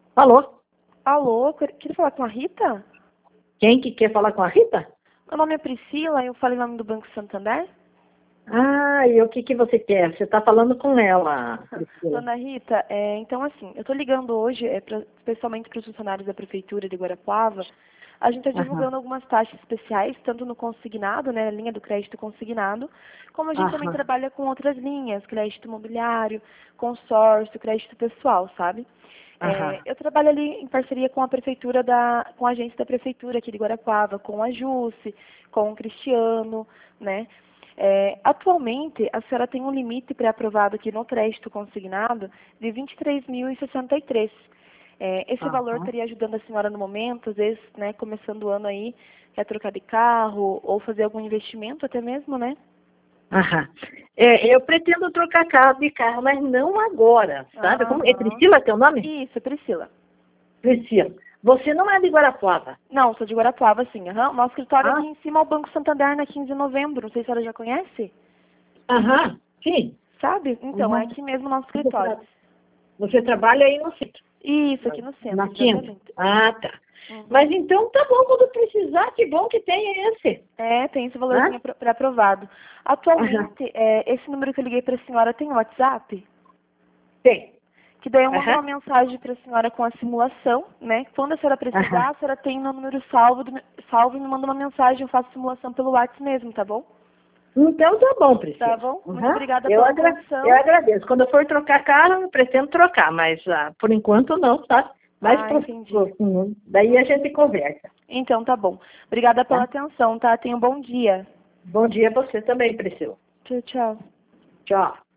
Alô? Alô, queria falar com a Rita? Quem que quer falar com a Rita? Meu nome é Priscila, eu falei em nome do Banco Santander. Ah, e o que que você quer? Você está falando com ela, Priscila. Dona Rita, então assim, eu estou ligando hoje, especialmente para os funcionários da Prefeitura de Guarapuava. A gente está Aham, divulgando algumas taxas especiais, tanto no consignado, né, a linha do crédito consignado, como a gente também aham, trabalha com outras linhas, crédito imobiliário, consórcio, crédito pessoal, sabe? aham, Eu trabalho ali em parceria com a prefeitura com a agência da prefeitura aqui de Guarapuava, com a Jusce, com o Cristiano, né? Atualmente, a senhora tem um limite pré-aprovado aqui no crédito consignado de R$ 23.063. Esse valor aham, estaria ajudando a senhora no momento, às vezes, né, começando o ano aí, quer trocar de carro ou fazer algum investimento até mesmo, né? aham. Eu pretendo trocar de carro, mas não agora, sabe? É Aham. Priscila teu nome? Isso, Priscila. Priscila. Você não é de Guarapuava? Não, sou de Guarapuava, sim. Aham. Nosso escritório é Ah, aqui em cima ao Banco Santander, na 15 de novembro. Não sei se a senhora já conhece. aham, sim. Sabe? Então, é Aham. aqui mesmo o nosso Você, escritório. você trabalha aí no centro? Isso, aqui no Na centro, quinta? exatamente. Ah, tá. Uhum. Mas então tá bom, quando precisar, que bom que tem esse. Tem esse Hã? valorzinho pré-aprovado. Aham. Atualmente, esse número que eu liguei para a senhora tem WhatsApp? Tem. Que daí eu mando Aham. uma mensagem para a senhora com a simulação, né? Quando a senhora Aham. precisar, a senhora tem meu número salvo e me manda uma mensagem, eu faço a simulação pelo WhatsApp mesmo, tá bom? Então tá bom, Tá Priscila. bom? Muito Aham. obrigada Eu, pela eu atenção. agradeço. Quando eu for trocar carro, eu pretendo trocar, mas por enquanto não, tá? Mas Entendi. daí a Uhum. gente conversa, Então tá bom. Obrigada pela tá? atenção, tá? Tenha um bom dia. Bom dia a você também, Priscila. Tchau, tchau. Tchau.